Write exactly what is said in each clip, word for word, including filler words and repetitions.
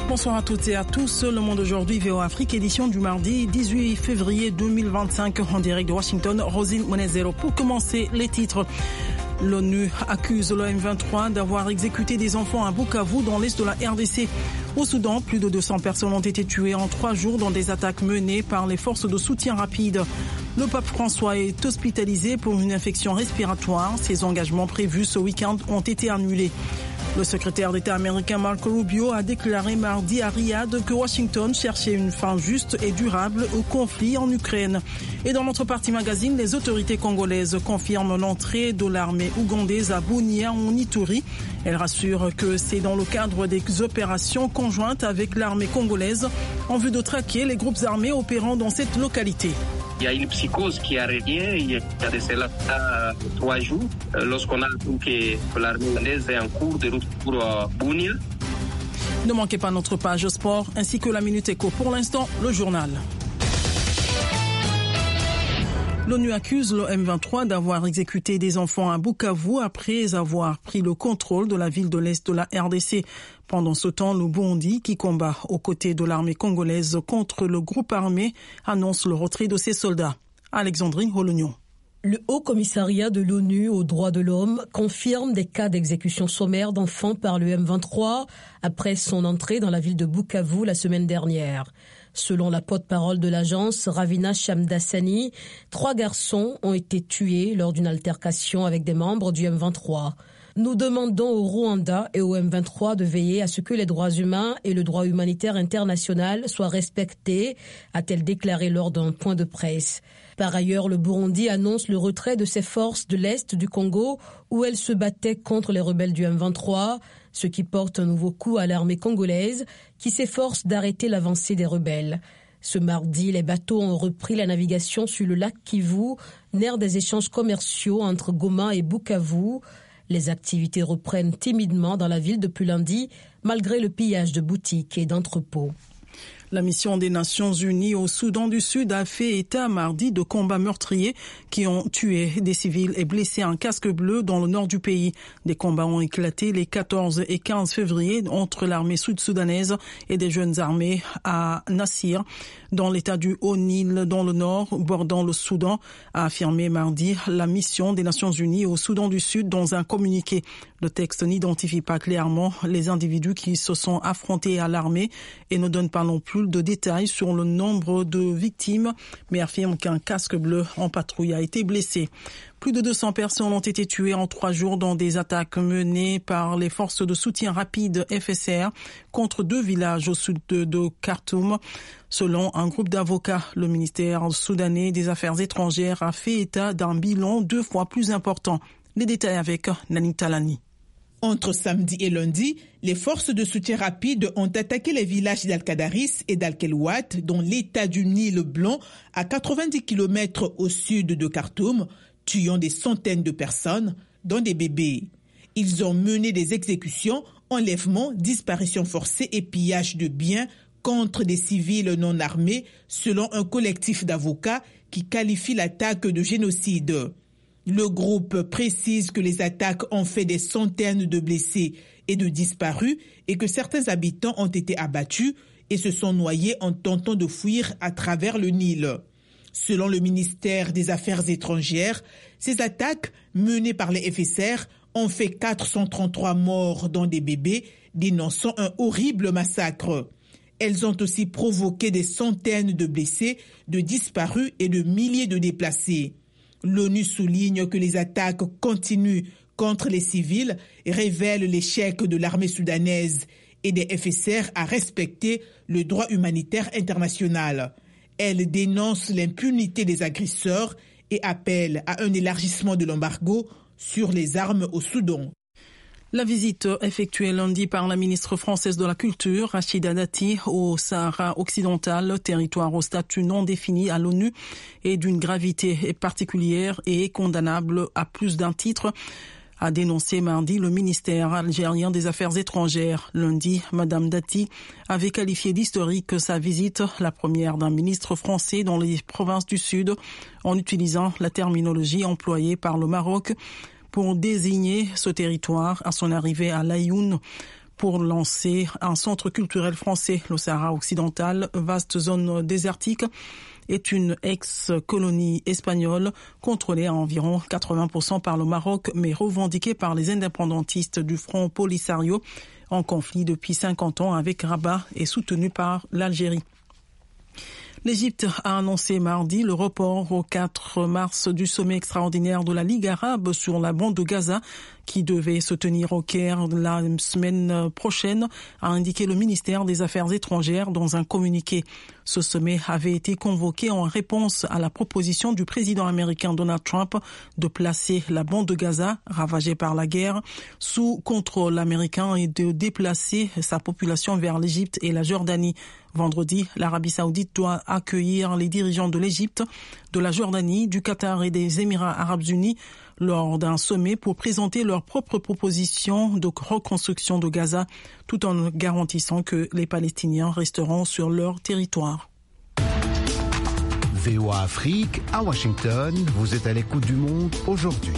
Bonsoir à toutes et à tous. Le Monde aujourd'hui, V O Afrique, édition du mardi dix-huit février deux mille vingt-cinq, en direct de Washington. Rosine Monezero. Pour commencer, les titres. L'ONU accuse le M vingt-trois d'avoir exécuté des enfants à Bukavu dans l'est de la R D C. Au Soudan, plus de deux cents personnes ont été tuées en trois jours dans des attaques menées par les forces de soutien rapide. Le pape François est hospitalisé pour une infection respiratoire. Ses engagements prévus ce week-end ont été annulés. Le secrétaire d'État américain Marco Rubio a déclaré mardi à Riyad que Washington cherchait une fin juste et durable au conflit en Ukraine. Et dans notre partie magazine, les autorités congolaises confirment l'entrée de l'armée ougandaise à Bunia en Ituri. Elles rassurent que c'est dans le cadre des opérations conjointes avec l'armée congolaise en vue de traquer les groupes armés opérant dans cette localité. Il y a une psychose qui a régné il y a de cela euh, trois jours euh, lorsqu'on a appris que l'armée ougandaise est en cours de route pour euh, Bunia. Ne manquez pas notre page sport ainsi que la Minute Éco. Pour l'instant, le journal. L'ONU accuse le M vingt-trois d'avoir exécuté des enfants à Bukavu après avoir pris le contrôle de la ville de l'Est de la R D C. Pendant ce temps, le Burundi, qui combat aux côtés de l'armée congolaise contre le groupe armé, annonce le retrait de ses soldats. Alexandrine Holognon. Le Haut Commissariat de l'ONU aux droits de l'homme confirme des cas d'exécution sommaire d'enfants par le M vingt-trois après son entrée dans la ville de Bukavu la semaine dernière. Selon la porte-parole de l'agence, Ravina Shamdasani, trois garçons ont été tués lors d'une altercation avec des membres du M vingt-trois. Nous demandons au Rwanda et au M vingt-trois de veiller à ce que les droits humains et le droit humanitaire international soient respectés, a-t-elle déclaré lors d'un point de presse. Par ailleurs, le Burundi annonce le retrait de ses forces de l'Est du Congo où elles se battaient contre les rebelles du M vingt-trois, ce qui porte un nouveau coup à l'armée congolaise qui s'efforce d'arrêter l'avancée des rebelles. Ce mardi, les bateaux ont repris la navigation sur le lac Kivu, nerf des échanges commerciaux entre Goma et Bukavu. Les activités reprennent timidement dans la ville depuis lundi, malgré le pillage de boutiques et d'entrepôts. La mission des Nations Unies au Soudan du Sud a fait état mardi de combats meurtriers qui ont tué des civils et blessé un casque bleu dans le nord du pays. Des combats ont éclaté les quatorze et quinze février entre l'armée sud-soudanaise et des jeunes armées à Nassir, dans l'état du Haut-Nil, dans le nord, bordant le Soudan, a affirmé mardi la mission des Nations Unies au Soudan du Sud dans un communiqué. Le texte n'identifie pas clairement les individus qui se sont affrontés à l'armée et ne donne pas non plus de détails sur le nombre de victimes, mais affirme qu'un casque bleu en patrouille a été blessé. Plus de deux cents personnes ont été tuées en trois jours dans des attaques menées par les forces de soutien rapide F S R contre deux villages au sud de, de Khartoum. Selon un groupe d'avocats, le ministère soudanais des Affaires étrangères a fait état d'un bilan deux fois plus important. Les détails avec Nani Talani. Entre samedi et lundi, les forces de soutien rapide ont attaqué les villages d'Al-Kadaris et d'Al-Kelwat, dans l'état du Nil blanc, à quatre-vingt-dix kilomètres au sud de Khartoum, tuant des centaines de personnes, dont des bébés. Ils ont mené des exécutions, enlèvements, disparitions forcées et pillages de biens contre des civils non armés, selon un collectif d'avocats qui qualifie l'attaque de génocide. Le groupe précise que les attaques ont fait des centaines de blessés et de disparus et que certains habitants ont été abattus et se sont noyés en tentant de fuir à travers le Nil. Selon le ministère des Affaires étrangères, ces attaques menées par les F S R ont fait quatre cent trente-trois morts dont des bébés, dénonçant un horrible massacre. Elles ont aussi provoqué des centaines de blessés, de disparus et de milliers de déplacés. L'ONU souligne que les attaques continuent contre les civils et révèlent l'échec de l'armée soudanaise et des F S R à respecter le droit humanitaire international. Elle dénonce l'impunité des agresseurs et appelle à un élargissement de l'embargo sur les armes au Soudan. La visite effectuée lundi par la ministre française de la Culture, Rachida Dati, au Sahara occidental, territoire au statut non défini à l'ONU, est d'une gravité particulière et condamnable à plus d'un titre, a dénoncé mardi le ministère algérien des Affaires étrangères. Lundi, Madame Dati avait qualifié d'historique sa visite, la première d'un ministre français dans les provinces du Sud, en utilisant la terminologie employée par le Maroc pour désigner ce territoire à son arrivée à l'Aïoun. pour lancer un centre culturel français. Le Sahara occidental, vaste zone désertique, est une ex-colonie espagnole contrôlée à environ quatre-vingts pour cent par le Maroc, mais revendiquée par les indépendantistes du Front Polisario, en conflit depuis cinquante ans avec Rabat et soutenue par l'Algérie. L'Égypte a annoncé mardi le report au quatre mars du sommet extraordinaire de la Ligue arabe sur la bande de Gaza qui devait se tenir au Caire la semaine prochaine, a indiqué le ministère des Affaires étrangères dans un communiqué. Ce sommet avait été convoqué en réponse à la proposition du président américain Donald Trump de placer la bande de Gaza, ravagée par la guerre, sous contrôle américain et de déplacer sa population vers l'Égypte et la Jordanie. Vendredi, l'Arabie Saoudite doit accueillir les dirigeants de l'Égypte, de la Jordanie, du Qatar et des Émirats arabes unis lors d'un sommet pour présenter leurs propres propositions de reconstruction de Gaza, tout en garantissant que les Palestiniens resteront sur leur territoire. V O A Afrique, à Washington, vous êtes à l'écoute du monde aujourd'hui.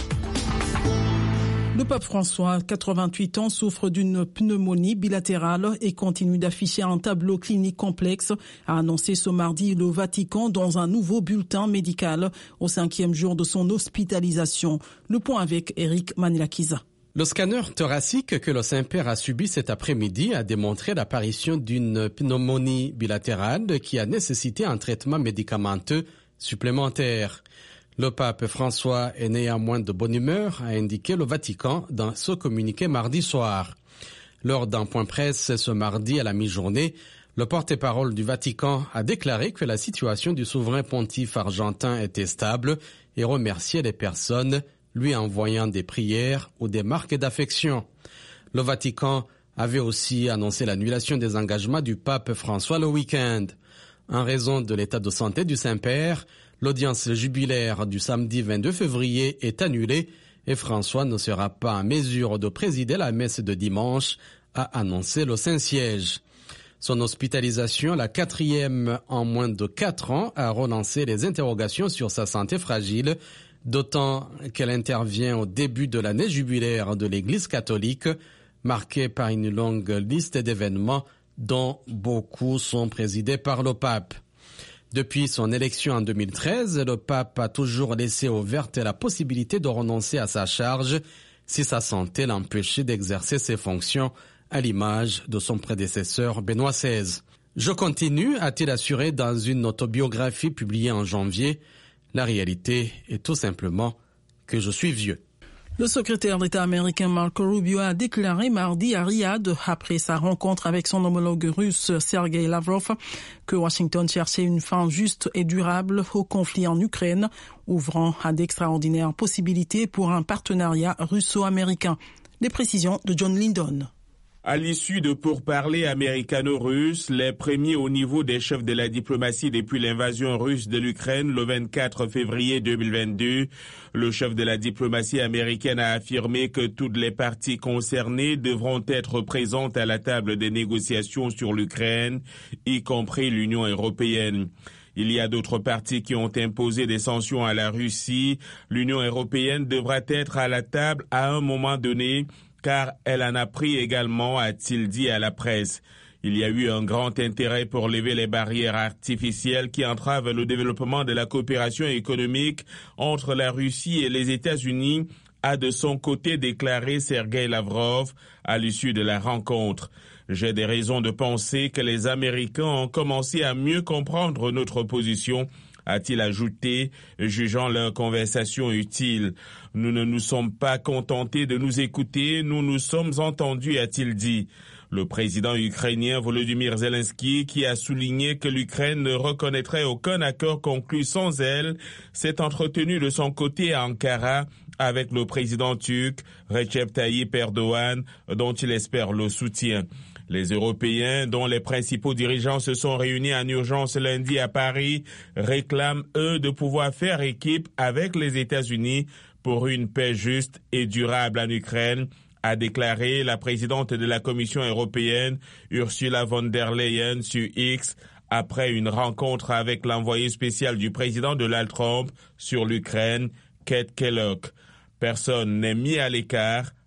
Le pape François, quatre-vingt-huit ans, souffre d'une pneumonie bilatérale et continue d'afficher un tableau clinique complexe, a annoncé ce mardi le Vatican dans un nouveau bulletin médical au cinquième jour de son hospitalisation. Le point avec Eric Manilakiza. Le scanner thoracique que le Saint-Père a subi cet après-midi a démontré l'apparition d'une pneumonie bilatérale qui a nécessité un traitement médicamenteux supplémentaire. Le pape François est néanmoins de bonne humeur, a indiqué le Vatican dans ce communiqué mardi soir. Lors d'un point presse ce mardi à la mi-journée, le porte-parole du Vatican a déclaré que la situation du souverain pontife argentin était stable et remercié les personnes lui envoyant des prières ou des marques d'affection. Le Vatican avait aussi annoncé l'annulation des engagements du pape François le week-end. En raison de l'état de santé du Saint-Père, l'audience jubilaire du samedi vingt-deux février est annulée et François ne sera pas en mesure de présider la messe de dimanche, a annoncé le Saint-Siège. Son hospitalisation, la quatrième en moins de quatre ans, a relancé les interrogations sur sa santé fragile, d'autant qu'elle intervient au début de l'année jubilaire de l'Église catholique, marquée par une longue liste d'événements dont beaucoup sont présidés par le pape. Depuis son élection en deux mille treize, le pape a toujours laissé ouverte la possibilité de renoncer à sa charge si sa santé l'empêchait d'exercer ses fonctions, à l'image de son prédécesseur Benoît seize. Je continue, a-t-il assuré dans une autobiographie publiée en janvier. La réalité est tout simplement que je suis vieux. Le secrétaire d'État américain Marco Rubio a déclaré mardi à Riyad, après sa rencontre avec son homologue russe Sergei Lavrov, que Washington cherchait une fin juste et durable au conflit en Ukraine, ouvrant à d'extraordinaires possibilités pour un partenariat russo-américain. Les précisions de John Lindon. À l'issue de pourparlers américano-russes, les premiers au niveau des chefs de la diplomatie depuis l'invasion russe de l'Ukraine le vingt-quatre février deux mille vingt-deux, le chef de la diplomatie américaine a affirmé que toutes les parties concernées devront être présentes à la table des négociations sur l'Ukraine, y compris l'Union européenne. Il y a d'autres parties qui ont imposé des sanctions à la Russie. L'Union européenne devra être à la table à un moment donné, car elle en a pris également, a-t-il dit à la presse. Il y a eu un grand intérêt pour lever les barrières artificielles qui entravent le développement de la coopération économique entre la Russie et les États-Unis, a de son côté déclaré Sergei Lavrov à l'issue de la rencontre. J'ai des raisons de penser que les Américains ont commencé à mieux comprendre notre position, a-t-il ajouté, jugeant leur conversation utile. Nous ne nous sommes pas contentés de nous écouter, nous nous sommes entendus, a-t-il dit. Le président ukrainien Volodymyr Zelensky, qui a souligné que l'Ukraine ne reconnaîtrait aucun accord conclu sans elle, s'est entretenu de son côté à Ankara avec le président turc Recep Tayyip Erdogan, dont il espère le soutien. Les Européens, dont les principaux dirigeants se sont réunis en urgence lundi à Paris, réclament, eux, de pouvoir faire équipe avec les États-Unis pour une paix juste et durable en Ukraine, a déclaré la présidente de la Commission européenne, Ursula von der Leyen, sur X, après une rencontre avec l'envoyé spécial du président Donald Trump sur l'Ukraine, Keith Kellogg. Personne n'est mis à l'écart,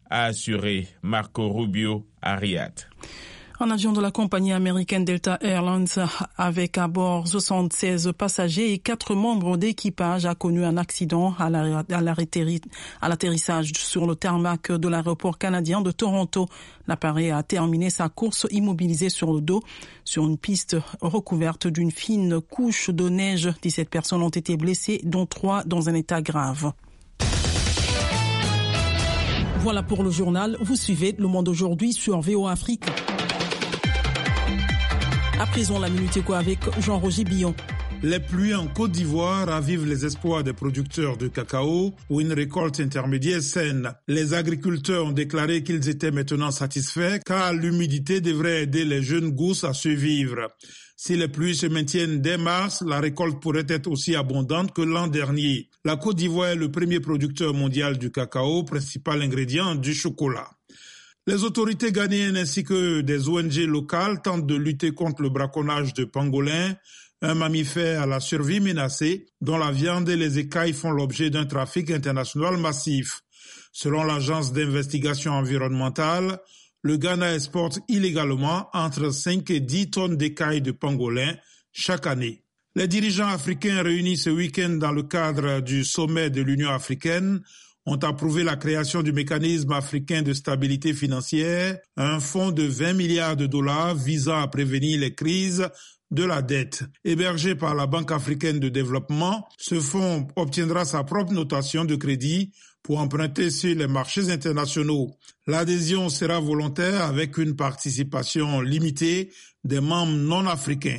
a assuré Marco Rubio à Riyad. Un avion de la compagnie américaine Delta Airlines avec à bord soixante-seize passagers et quatre membres d'équipage a connu un accident à l'atterrissage sur le tarmac de l'aéroport canadien de Toronto. L'appareil a terminé sa course immobilisé sur le dos sur une piste recouverte d'une fine couche de neige. dix-sept personnes ont été blessées, dont trois dans un état grave. Voilà pour le journal. Vous suivez Le Monde aujourd'hui sur V O A Afrique. À présent, la Minute Éco avec Jean-Roger Billon. Les pluies en Côte d'Ivoire ravivent les espoirs des producteurs de cacao pour une récolte intermédiaire saine. Les agriculteurs ont déclaré qu'ils étaient maintenant satisfaits car l'humidité devrait aider les jeunes gousses à survivre. Si les pluies se maintiennent dès mars, la récolte pourrait être aussi abondante que l'an dernier. La Côte d'Ivoire est le premier producteur mondial du cacao, principal ingrédient du chocolat. Les autorités ghanéennes ainsi que des O N G locales tentent de lutter contre le braconnage de pangolins, un mammifère à la survie menacée, dont la viande et les écailles font l'objet d'un trafic international massif. Selon l'agence d'investigation environnementale, le Ghana exporte illégalement entre cinq et dix tonnes d'écailles de pangolins chaque année. Les dirigeants africains réunis ce week-end dans le cadre du sommet de l'Union africaine ont approuvé la création du mécanisme africain de stabilité financière, un fonds de vingt milliards de dollars visant à prévenir les crises de la dette. Hébergé par la Banque africaine de développement, ce fonds obtiendra sa propre notation de crédit pour emprunter sur les marchés internationaux. L'adhésion sera volontaire avec une participation limitée des membres non africains.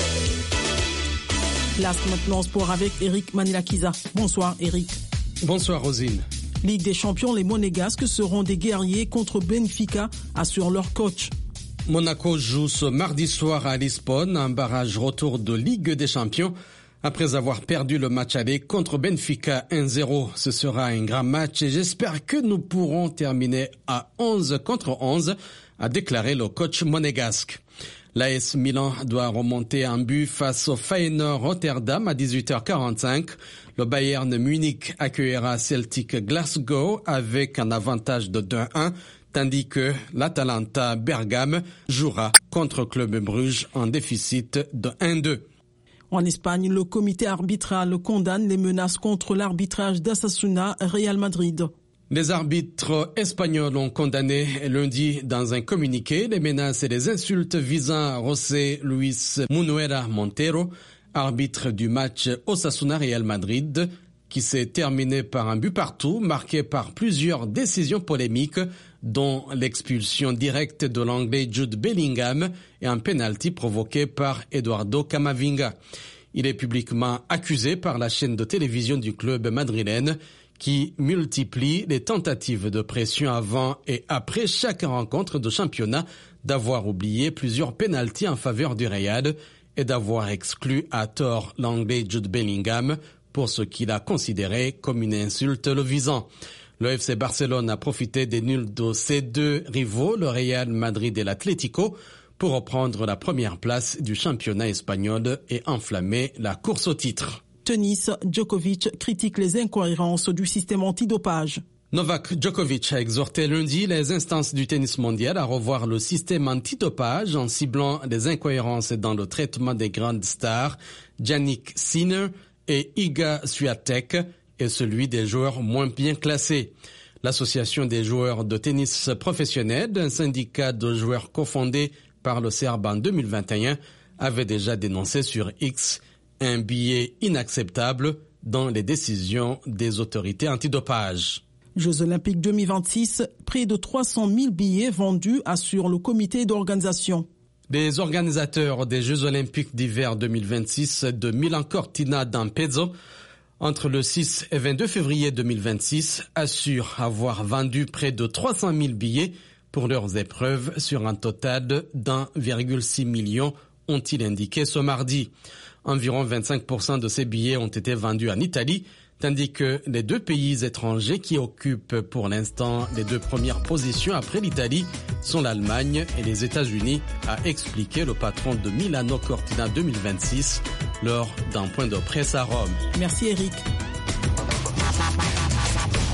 Place maintenant sport avec Eric Manilakiza. Bonsoir Eric. Bonsoir Rosine. Ligue des champions, les Monégasques seront des guerriers contre Benfica, assure leur coach. Monaco joue ce mardi soir à Lisbonne, un barrage retour de Ligue des champions. Après avoir perdu le match aller contre Benfica un zéro, ce sera un grand match et j'espère que nous pourrons terminer à onze contre onze, a déclaré le coach monégasque. L'A S Milan doit remonter un but face au Feyenoord Rotterdam à dix-huit heures quarante-cinq. Le Bayern Munich accueillera Celtic Glasgow avec un avantage de deux à un, tandis que l'Atalanta Bergame jouera contre Club Bruges en déficit de un à deux. En Espagne, le comité arbitral condamne les menaces contre l'arbitrage d'Osasuna Real Madrid. Les arbitres espagnols ont condamné lundi dans un communiqué les menaces et les insultes visant José Luis Munuera Montero, arbitre du match Osasuna-Real Madrid, qui s'est terminé par un but partout, marqué par plusieurs décisions polémiques, dont l'expulsion directe de l'Anglais Jude Bellingham et un penalty provoqué par Eduardo Camavinga. Il est publiquement accusé par la chaîne de télévision du club madrilène, qui multiplie les tentatives de pression avant et après chaque rencontre de championnat, d'avoir oublié plusieurs pénaltys en faveur du Real et d'avoir exclu à tort l'Anglais Jude Bellingham pour ce qu'il a considéré comme une insulte le visant. Le F C Barcelone a profité des nuls de ses deux rivaux, le Real Madrid et l'Atlético, pour reprendre la première place du championnat espagnol et enflammer la course au titre. Tennis, Djokovic critique les incohérences du système antidopage. Novak Djokovic a exhorté lundi les instances du tennis mondial à revoir le système antidopage en ciblant les incohérences dans le traitement des grandes stars, Jannik Sinner et Iga Swiatek, et celui des joueurs moins bien classés. L'association des joueurs de tennis professionnels, un syndicat de joueurs cofondé par le Serbe en deux mille vingt et un, avait déjà dénoncé sur X un biais inacceptable dans les décisions des autorités antidopage. Jeux Olympiques deux mille vingt-six, près de trois cent mille billets vendus, assure le comité d'organisation. Les organisateurs des Jeux Olympiques d'hiver deux mille vingt-six de Milan-Cortina d'Ampezzo, entre le six et vingt-deux février deux mille vingt-six, assurent avoir vendu près de trois cent mille billets pour leurs épreuves sur un total d'un virgule six million, ont-ils indiqué ce mardi. Environ vingt-cinq pour cent de ces billets ont été vendus en Italie, tandis que les deux pays étrangers qui occupent pour l'instant les deux premières positions après l'Italie sont l'Allemagne et les États-Unis, a expliqué le patron de Milano Cortina deux mille vingt-six lors d'un point de presse à Rome. Merci Eric.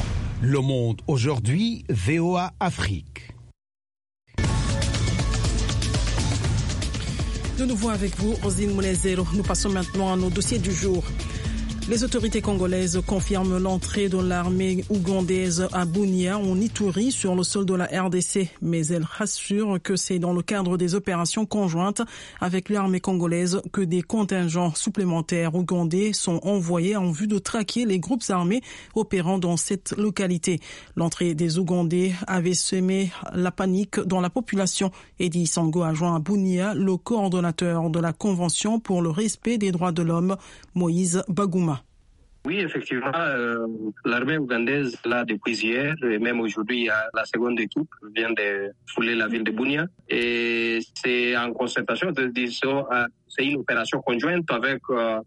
Le Monde aujourd'hui, V O A Afrique. De nouveau avec vous, Rosine Moulezero. Nous passons maintenant à nos dossiers du jour. Les autorités congolaises confirment l'entrée de l'armée ougandaise à Bunia, en Ituri, sur le sol de la R D C. Mais elles rassurent que c'est dans le cadre des opérations conjointes avec l'armée congolaise que des contingents supplémentaires ougandais sont envoyés en vue de traquer les groupes armés opérant dans cette localité. L'entrée des Ougandais avait semé la panique dans la population. Eddie Sango a joint à Bunia le coordonnateur de la Convention pour le respect des droits de l'homme, Moïse Bagouma. Oui, effectivement, euh, l'armée ougandaise, là, depuis hier, et même aujourd'hui, la seconde équipe vient de fouler la ville de Bunia. Et c'est en concertation, de, disons, euh, c'est une opération conjointe avec euh,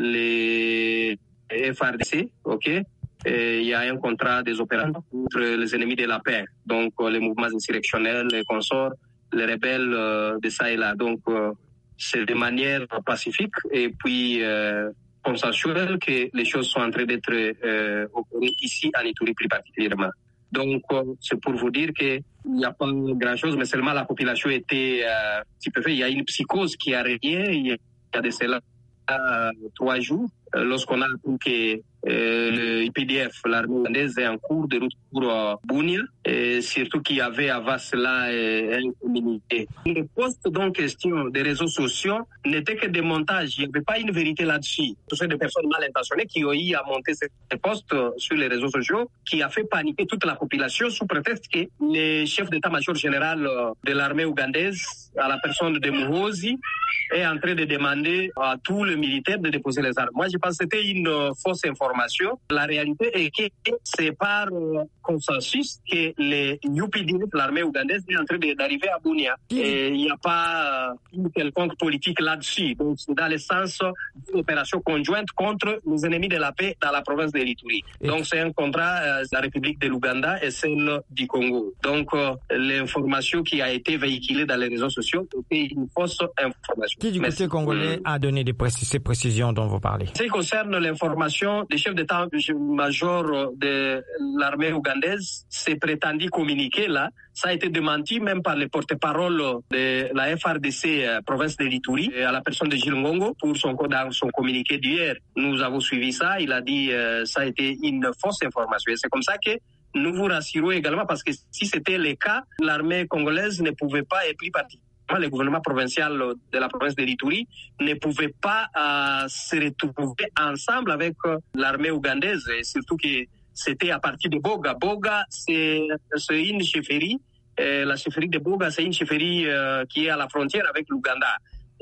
les F R D C, ok? Et il y a un contrat des opérations contre les ennemis de la paix, donc euh, les mouvements insurrectionnels, les consorts, les rebelles euh, de ça et là. Donc, euh, c'est de manière pacifique et puis... Euh, consensuel que les choses sont en train d'être euh, opérées ici en Ituri plus particulièrement. Donc, euh, c'est pour vous dire qu'il n'y a pas grand-chose, mais seulement la population était euh, petit peu fait. Il y a une psychose qui a régné il y a de cela euh, trois jours, euh, lorsqu'on a appris que euh, le I P D F, l'armée ougandaise, est en cours de route pour euh, Bunia, et surtout qu'il y avait avant cela euh, un communiqué. Le poste en question des réseaux sociaux n'était que des montages. Il n'y avait pas une vérité là-dessus. Ce sont des personnes mal intentionnées qui ont eu à monter ces postes sur les réseaux sociaux, qui a fait paniquer toute la population sous prétexte que le chef d'état-major général de l'armée ougandaise, à la personne de Muhoozi, est en train de demander à tous les militaires de déposer les armes. Moi, je pense que c'était une euh, fausse information. La réalité est que c'est par euh, consensus que les U P D F, l'armée ougandaise, est en train d'arriver à Bunia. Et il n'y a pas euh, une quelconque politique là-dessus. Donc, c'est dans le sens d'une opération conjointe contre les ennemis de la paix dans la province de l'Ituri. Donc, c'est un contrat euh, de la République de l'Ouganda et celle du Congo. Donc, euh, l'information qui a été véhiculée dans les réseaux sociaux était une fausse information. Qui du côté congolais a donné des précis- ces précisions dont vous parlez? Ce qui concerne l'information des chefs d'état-major de l'armée ougandaise, ces prétendus communiqués là, ça a été démenti même par les porte-parole de la F R D C euh, province de l'Ituri, à la personne de Gilles Ngongo, pour son, dans son communiqué d'hier. Nous avons suivi ça, il a dit euh, ça a été une fausse information. Et c'est comme ça que nous vous rassurons également, parce que si c'était le cas, l'armée congolaise ne pouvait pas, et plus particulièrement le gouvernement provincial de la province de l'Ituri, ne pouvait pas euh, se retrouver ensemble avec euh, l'armée ougandaise, et surtout que c'était à partir de Boga. Boga, c'est, c'est une chefferie. Euh, la chefferie de Boga, c'est une chefferie euh, qui est à la frontière avec l'Ouganda.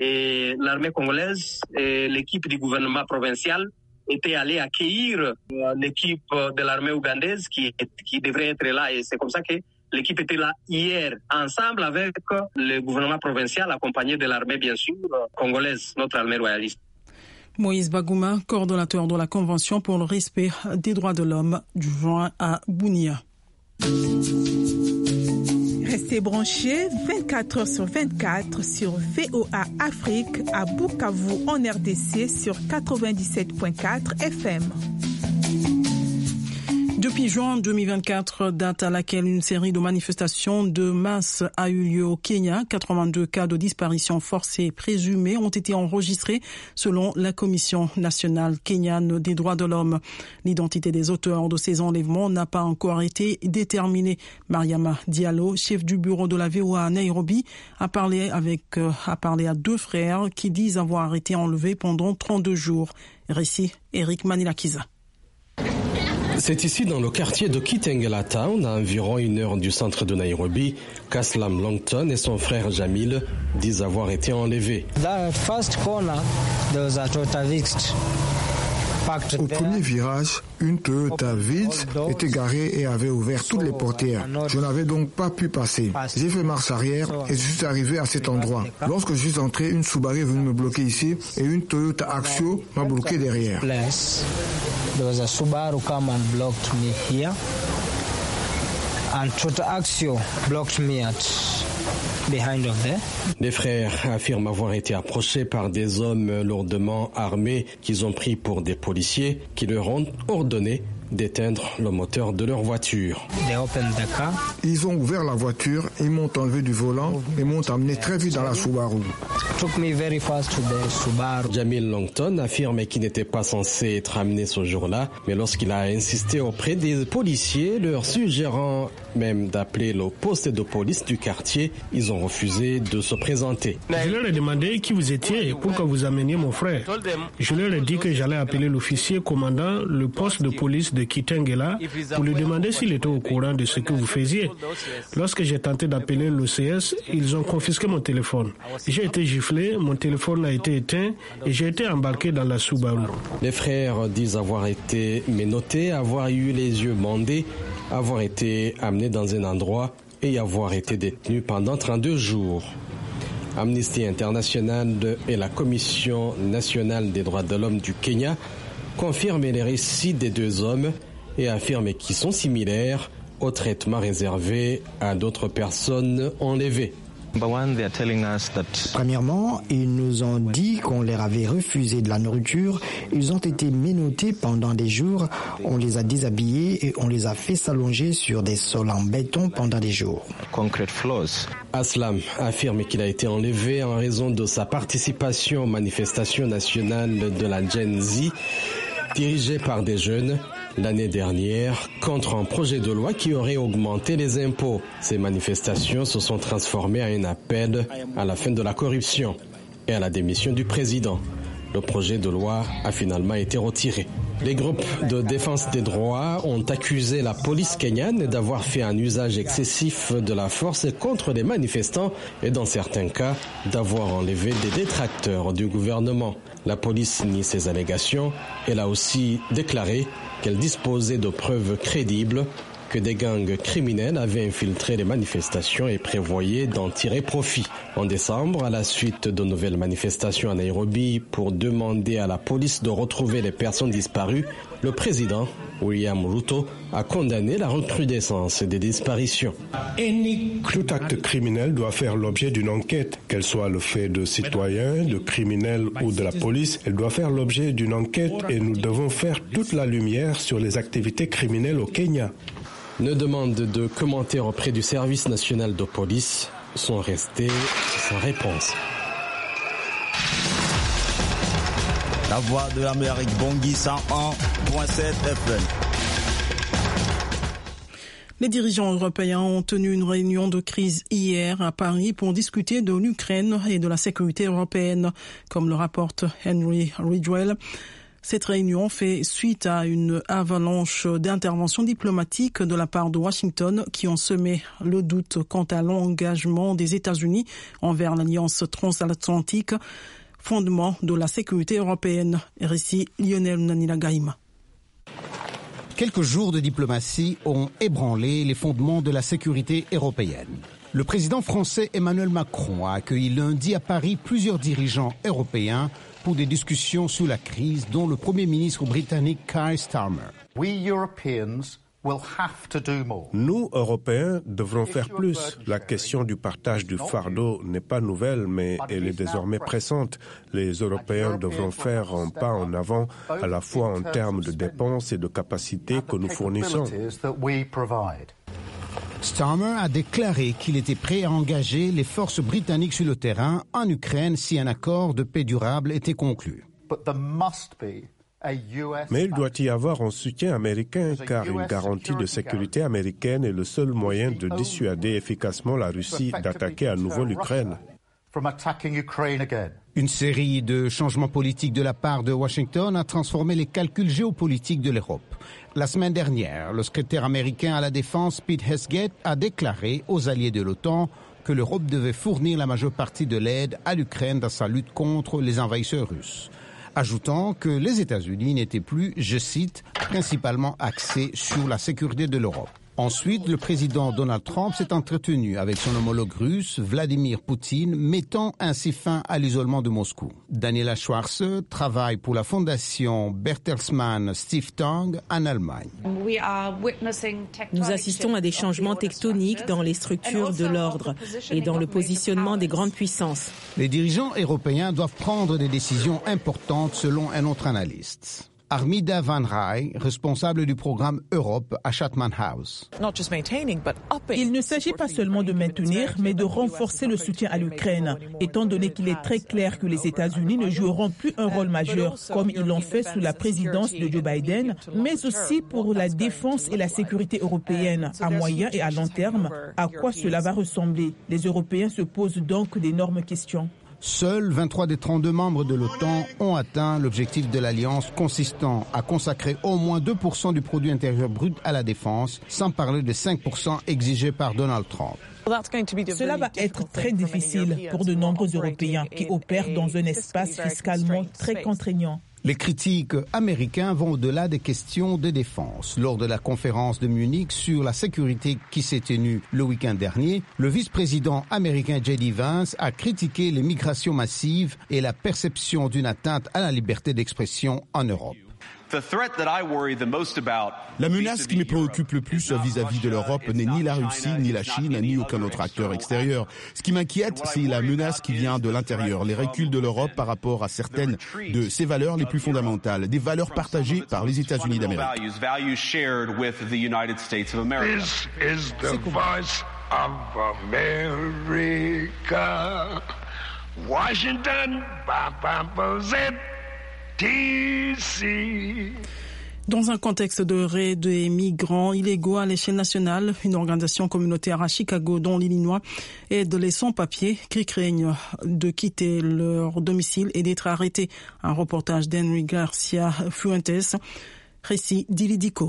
Et l'armée congolaise et l'équipe du gouvernement provincial étaient allés accueillir euh, l'équipe de l'armée ougandaise qui, qui devrait être là. Et c'est comme ça que l'équipe était là hier, ensemble avec le gouvernement provincial, accompagné de l'armée, bien sûr, congolaise, notre armée royaliste. Moïse Bagouma, coordonnateur de la Convention pour le respect des droits de l'homme, du joint à Bunia. Restez branchés vingt-quatre heures sur vingt-quatre sur V O A Afrique à Bukavu en R D C sur quatre-vingt-dix-sept virgule quatre F M. Depuis juin deux mille vingt-quatre, date à laquelle une série de manifestations de masse a eu lieu au Kenya, quatre-vingt-deux cas de disparition forcée présumés ont été enregistrés selon la Commission nationale kenyane des droits de l'homme. L'identité des auteurs de ces enlèvements n'a pas encore été déterminée. Mariama Diallo, chef du bureau de la V O A à Nairobi, a parlé avec, euh, a parlé à deux frères qui disent avoir été enlevés pendant trente-deux jours. Récit Eric Manilakiza. C'est ici, dans le quartier de Kitengela Town, à environ une heure du centre de Nairobi, qu'Aslam Longton et son frère Jamil disent avoir été enlevés. Au premier virage, une Toyota Vitz était garée et avait ouvert toutes les portières. Je n'avais donc pas pu passer. J'ai fait marche arrière et je suis arrivé à cet endroit. Lorsque je suis entré, une Subaru est venue me bloquer ici et une Toyota Axio m'a bloqué derrière. There was a Subaru come and blocked me here, and Toyota Axio blocked me at behind of there. Les frères affirment avoir été approchés par des hommes lourdement armés qu'ils ont pris pour des policiers qui leur ont ordonné d'éteindre le moteur de leur voiture. Ils ont ouvert la voiture, ils m'ont enlevé du volant et m'ont amené très vite dans la Subaru. Jamil Longton affirme qu'il n'était pas censé être amené ce jour-là, mais lorsqu'il a insisté auprès des policiers, leur suggérant même d'appeler le poste de police du quartier, ils ont refusé de se présenter. Je leur ai demandé qui vous étiez et pourquoi vous ameniez mon frère. Je leur ai dit que j'allais appeler l'officier commandant le poste de police de Kitengela pour lui demander s'il était au courant de ce que vous faisiez. Lorsque j'ai tenté d'appeler l'O C S, ils ont confisqué mon téléphone. J'ai été giflé, mon téléphone a été éteint et j'ai été embarqué dans la Subaru. Les frères disent avoir été menottés, avoir eu les yeux bandés, avoir été amenés dans un endroit et avoir été détenus pendant trente-deux jours. Amnesty International et la Commission nationale des droits de l'homme du Kenya confirment les récits des deux hommes et affirment qu'ils sont similaires aux traitements réservés à d'autres personnes enlevées. Premièrement, ils nous ont dit qu'on leur avait refusé de la nourriture. Ils ont été menottés pendant des jours. On les a déshabillés et on les a fait s'allonger sur des sols en béton pendant des jours. Aslam affirme qu'il a été enlevé en raison de sa participation aux manifestations nationales de la Gen Z, dirigées par des jeunes l'année dernière contre un projet de loi qui aurait augmenté les impôts. Ces manifestations se sont transformées en un appel à la fin de la corruption et à la démission du président. Le projet de loi a finalement été retiré. Les groupes de défense des droits ont accusé la police kenyane d'avoir fait un usage excessif de la force contre les manifestants et dans certains cas d'avoir enlevé des détracteurs du gouvernement. La police nie ces allégations. Elle a aussi déclaré qu'elle disposait de preuves crédibles que des gangs criminels avaient infiltré les manifestations et prévoyaient d'en tirer profit. En décembre, à la suite de nouvelles manifestations à Nairobi pour demander à la police de retrouver les personnes disparues, le président William Ruto a condamné la recrudescence des disparitions. Tout acte criminel doit faire l'objet d'une enquête, qu'elle soit le fait de citoyens, de criminels ou de la police. Elle doit faire l'objet d'une enquête et nous devons faire toute la lumière sur les activités criminelles au Kenya. Une demande de commentaires auprès du service national de police sont restées sans réponse. La voix de l'Amérique, Bangui cent un virgule sept F M. Les dirigeants européens ont tenu une réunion de crise hier à Paris pour discuter de l'Ukraine et de la sécurité européenne, comme le rapporte Henry Ridgwell. Cette réunion fait suite à une avalanche d'interventions diplomatiques de la part de Washington qui ont semé le doute quant à l'engagement des États-Unis envers l'Alliance transatlantique, fondement de la sécurité européenne. Récit Lionel Nanila-Gaïma. Quelques jours de diplomatie ont ébranlé les fondements de la sécurité européenne. Le président français Emmanuel Macron a accueilli lundi à Paris plusieurs dirigeants européens pour des discussions sur la crise, dont le Premier ministre britannique Keir Starmer. Nous, Européens, devrons faire plus. La question du partage du fardeau n'est pas nouvelle, mais elle est désormais pressante. Les Européens devront faire un pas en avant, à la fois en termes de dépenses et de capacités que nous fournissons. Starmer a déclaré qu'il était prêt à engager les forces britanniques sur le terrain en Ukraine si un accord de paix durable était conclu. Mais il doit y avoir un soutien américain, car une garantie de sécurité américaine est le seul moyen de dissuader efficacement la Russie d'attaquer à nouveau l'Ukraine. Une série de changements politiques de la part de Washington a transformé les calculs géopolitiques de l'Europe. La semaine dernière, le secrétaire américain à la Défense, Pete Hegseth, a déclaré aux alliés de l'OTAN que l'Europe devait fournir la majeure partie de l'aide à l'Ukraine dans sa lutte contre les envahisseurs russes, ajoutant que les États-Unis n'étaient plus, je cite, principalement axés sur la sécurité de l'Europe. Ensuite, le président Donald Trump s'est entretenu avec son homologue russe, Vladimir Poutine, mettant ainsi fin à l'isolement de Moscou. Daniela Schwarze travaille pour la fondation Bertelsmann Stiftung en Allemagne. Nous assistons à des changements tectoniques dans les structures de l'ordre et dans le positionnement des grandes puissances. Les dirigeants européens doivent prendre des décisions importantes selon un autre analyste. Armida Van Rij, responsable du programme Europe à Chatham House. Il ne s'agit pas seulement de maintenir, mais de renforcer le soutien à l'Ukraine, étant donné qu'il est très clair que les États-Unis ne joueront plus un rôle majeur, comme ils l'ont fait sous la présidence de Joe Biden, mais aussi pour la défense et la sécurité européenne, à moyen et à long terme. À quoi cela va ressembler? Les Européens se posent donc d'énormes questions. Seuls vingt-trois des trente-deux membres de l'OTAN ont atteint l'objectif de l'Alliance consistant à consacrer au moins deux pour cent du produit intérieur brut à la défense, sans parler des cinq pour cent exigés par Donald Trump. Cela va être très difficile pour de nombreux Européens qui opèrent dans un espace fiscalement très contraignant. Les critiques américains vont au-delà des questions de défense. Lors de la conférence de Munich sur la sécurité qui s'est tenue le week-end dernier, le vice-président américain J D Vance a critiqué les migrations massives et la perception d'une atteinte à la liberté d'expression en Europe. La menace qui me préoccupe le plus vis-à-vis de l'Europe n'est ni la Russie, ni la Chine, ni aucun autre acteur extérieur. Ce qui m'inquiète, c'est la menace qui vient de l'intérieur, les reculs de l'Europe par rapport à certaines de ses valeurs les plus fondamentales, des valeurs partagées par les États-Unis d'Amérique. Dans un contexte de raid des migrants illégaux à l'échelle nationale, une organisation communautaire à Chicago, dont l'Illinois, aide les sans-papiers qui craignent de quitter leur domicile et d'être arrêtés. Un reportage d'Henry Garcia Fuentes, récit d'Ilidico.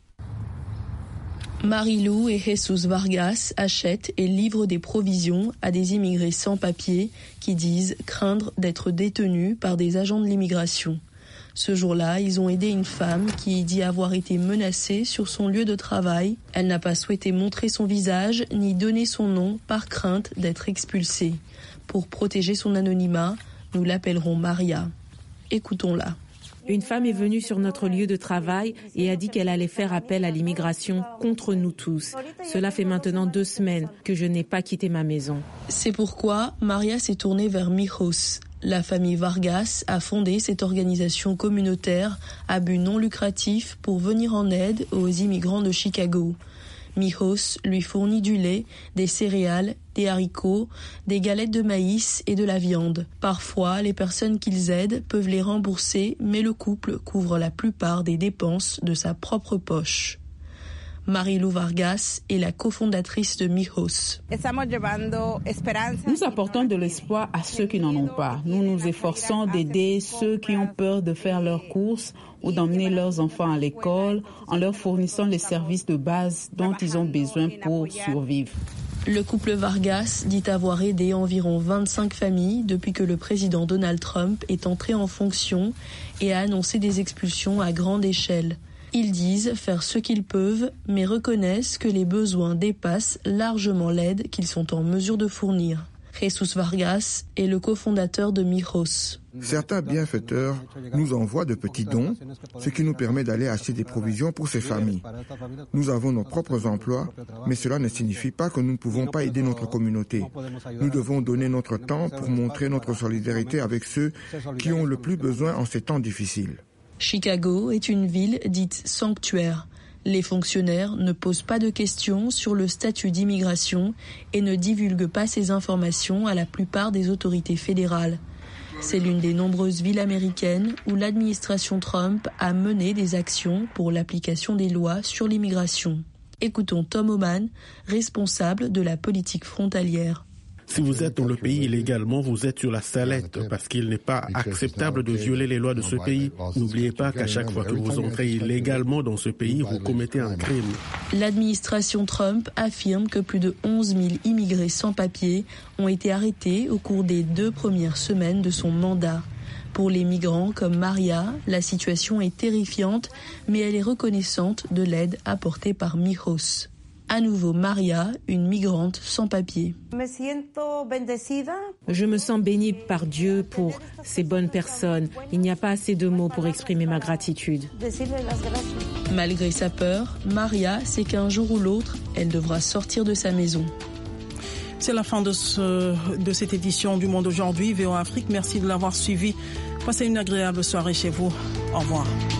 Marilou et Jesus Vargas achètent et livrent des provisions à des immigrés sans papier qui disent craindre d'être détenus par des agents de l'immigration. Ce jour-là, ils ont aidé une femme qui dit avoir été menacée sur son lieu de travail. Elle n'a pas souhaité montrer son visage ni donner son nom par crainte d'être expulsée. Pour protéger son anonymat, nous l'appellerons Maria. Écoutons-la. Une femme est venue sur notre lieu de travail et a dit qu'elle allait faire appel à l'immigration contre nous tous. Cela fait maintenant deux semaines que je n'ai pas quitté ma maison. C'est pourquoi Maria s'est tournée vers Mijos. La famille Vargas a fondé cette organisation communautaire à but non lucratif pour venir en aide aux immigrants de Chicago. Mijos lui fournit du lait, des céréales, des haricots, des galettes de maïs et de la viande. Parfois, les personnes qu'ils aident peuvent les rembourser, mais le couple couvre la plupart des dépenses de sa propre poche. Marilou Vargas est la cofondatrice de Mijos. Nous apportons de l'espoir à ceux qui n'en ont pas. Nous nous efforçons d'aider ceux qui ont peur de faire leurs courses ou d'emmener leurs enfants à l'école en leur fournissant les services de base dont ils ont besoin pour survivre. Le couple Vargas dit avoir aidé environ vingt-cinq familles depuis que le président Donald Trump est entré en fonction et a annoncé des expulsions à grande échelle. Ils disent faire ce qu'ils peuvent, mais reconnaissent que les besoins dépassent largement l'aide qu'ils sont en mesure de fournir. Jesus Vargas est le cofondateur de Mijos. Certains bienfaiteurs nous envoient de petits dons, ce qui nous permet d'aller acheter des provisions pour ces familles. Nous avons nos propres emplois, mais cela ne signifie pas que nous ne pouvons pas aider notre communauté. Nous devons donner notre temps pour montrer notre solidarité avec ceux qui ont le plus besoin en ces temps difficiles. Chicago est une ville dite sanctuaire. Les fonctionnaires ne posent pas de questions sur le statut d'immigration et ne divulguent pas ces informations à la plupart des autorités fédérales. C'est l'une des nombreuses villes américaines où l'administration Trump a mené des actions pour l'application des lois sur l'immigration. Écoutons Tom Oman, responsable de la politique frontalière. Si vous êtes dans le pays illégalement, vous êtes sur la sellette parce qu'il n'est pas acceptable de violer les lois de ce pays. N'oubliez pas qu'à chaque fois que vous entrez illégalement dans ce pays, vous commettez un crime. L'administration Trump affirme que plus de onze mille immigrés sans papier ont été arrêtés au cours des deux premières semaines de son mandat. Pour les migrants comme Maria, la situation est terrifiante, mais elle est reconnaissante de l'aide apportée par Mijos. À nouveau Maria, une migrante sans papier. Je me sens bénie par Dieu pour ces bonnes personnes. Il n'y a pas assez de mots pour exprimer ma gratitude. Malgré sa peur, Maria sait qu'un jour ou l'autre, elle devra sortir de sa maison. C'est la fin de, ce, de cette édition du Monde aujourd'hui, V O A Afrique. Merci de l'avoir suivi. Passez une agréable soirée chez vous. Au revoir.